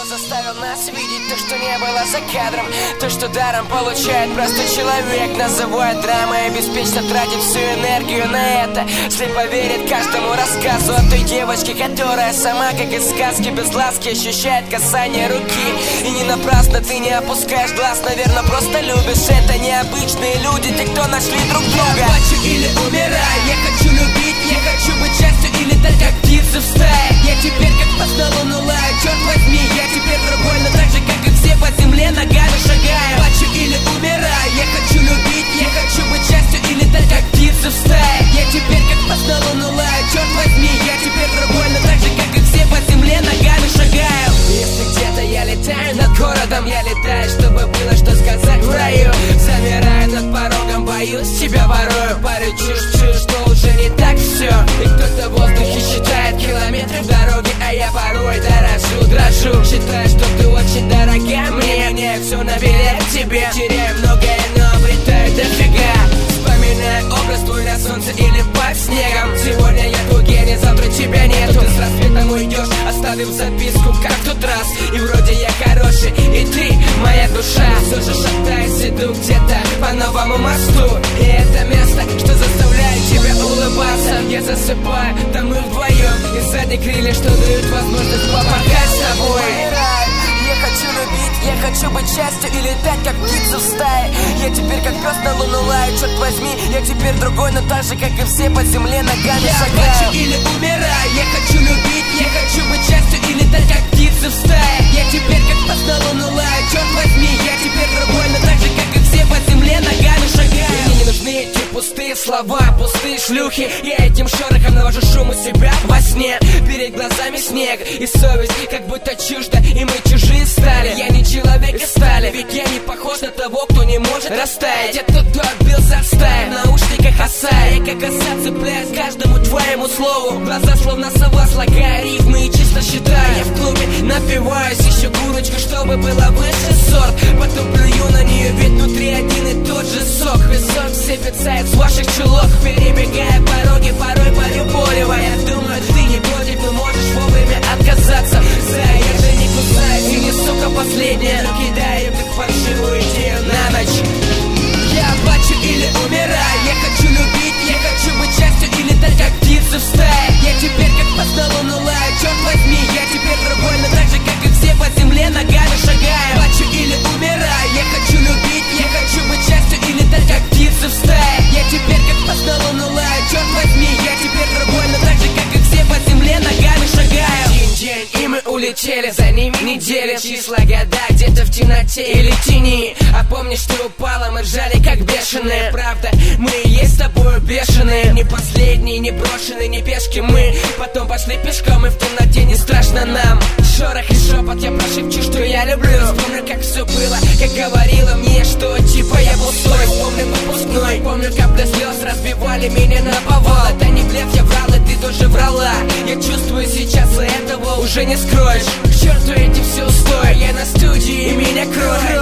заставил нас видеть то, что не было за кадром. То, что даром получает простой человек. Называет драмой и беспечно тратит всю энергию на это. Слепо верит каждому рассказу о той девочке, которая сама, как из сказки, без ласки ощущает касание руки. И не напрасно ты не опускаешь глаз, наверное, просто любишь. Это необычные люди, те, кто нашли друг друга. Я плачу или умираю, я хочу любить, я хочу быть частью и летать как птицы в стае. Я теперь как по столу лаю, черт возьми, я теперь другой, но так же, как и все по земле ногами шагаю. Плачу или умираю, я хочу любить, я хочу быть частью и летать как птицы в стае. Я теперь как по столу лаю, черт возьми, я теперь другой, но так же, как и все по земле ногами шагаю. Если где-то я летаю над городом, я летаю, чтобы было что сказать в раю. Замираю над порогом, боюсь, тебя ворую. Парю чушь, что уже не так все. И кто-то в воздухе считает километры дороги, а я порой дрожу. Считаю, что ты очень дорога мне, меняю все на билет тебе. Теряю многое, но обретаю дофига. Вспоминаю образ твой на солнце или под снегом. Сегодня я тут гений, завтра тебя нету. Ты с рассветом уйдешь, оставив записку, как в тот раз. И вроде я хороший, и ты моя душа. Все же шатаюсь, иду где-то по новому мосту. И это место, что заставляет тебя улыбаться. Я засыпаю, там мы вдвоем. И сзади крылья, что дают возможность попахать с тобой. Я хочу любить, я хочу быть частью и летать как птица в стае. Я теперь как пес на луну лаю, черт возьми, я теперь другой, но так же, как и все по земле ногами шагаю. Я плачу или умираю, я хочу любить, я хочу быть частью и летать как птица в стае. Я теперь как пес на луну лаю, черт возьми, я теперь другой, но так же, как и все по земле ногами шагаю. Мне не нужны эти пустые слова, пустые шлюхи. Я этим шорохом навожу шум у себя во сне. Перед глазами снег и совесть, как будто чуждо, и мы чужие стали. Я не человек из стали, ведь я не похож на того, кто не может растаять. Я тот, кто отбился от стаи, в наушниках осая. Я как оса цепляюсь каждому твоему слову. Глаза словно сова, слагая рифмы и чисто считаю. Я в клубе напиваюсь, ищу курочку, чтобы было выше сорт. Потом плюю на нее, ведь внутри один и тот же сок. Песок сыпется из ваших чулок, перебегая пороги, порой пореболивая. Я думаю, ты не против, но можешь вовремя отказаться. Я же не кусаюсь и не сука последняя, но кидаю как паршивую идею на ночь. Я плачу или умираю, я хочу любить, я хочу быть частью и летать как птицы в стае. Я теперь как по столу лаю, черт возьми, я теперь другой, но так же, как и все по земле ногами шагаю. Плачу или умираю, я хочу любить, я хочу быть частью и летать как птицы в стае. Я теперь как по столу лаю, черт возьми, я теперь другой, но так же, как и все по земле ногами шагаю. День, и мы улетели, за ними недели, числа, года, где-то в темноте или тени. А помнишь, ты упала, мы ржали как бешеные. Правда, мы и есть с тобою бешеные. Не последние, не брошенные, не пешки мы. Потом пошли пешком, и в темноте не страшно нам. Шорох и шепот, я прошепчу, что я люблю. Вспомню, как все было, как говорила мне, что типа я был свой. Помню выпускной, помню, капли слез разбивали меня на повал. Это не блеф, я врал, и ты тоже врала. Я чувствую сейчас, и этого уже не скроешь. К черту эти все устои, я на студии, и меня кроет.